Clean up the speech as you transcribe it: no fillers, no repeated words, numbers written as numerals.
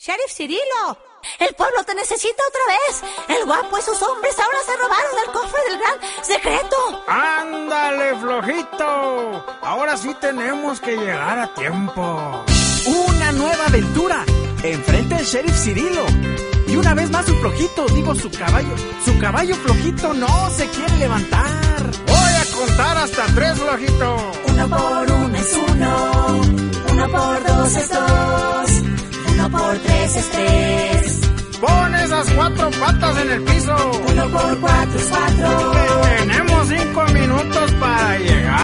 Sheriff Cirilo, el pueblo te necesita otra vez. El guapo y sus hombres ahora se robaron el cofre del gran secreto. ¡Ándale, flojito! Ahora sí tenemos que llegar a tiempo. Una nueva aventura. Enfrente el Sheriff Cirilo. Y una vez más su flojito, su caballo flojito no se quiere levantar. Voy a contar hasta 3, flojito. 1 por 1 es 1, 1 por 2 es 2, 1 por 3 es 3. Pon esas 4 patas en el piso. 1 por 4 es 4. Tenemos 5 minutos para llegar.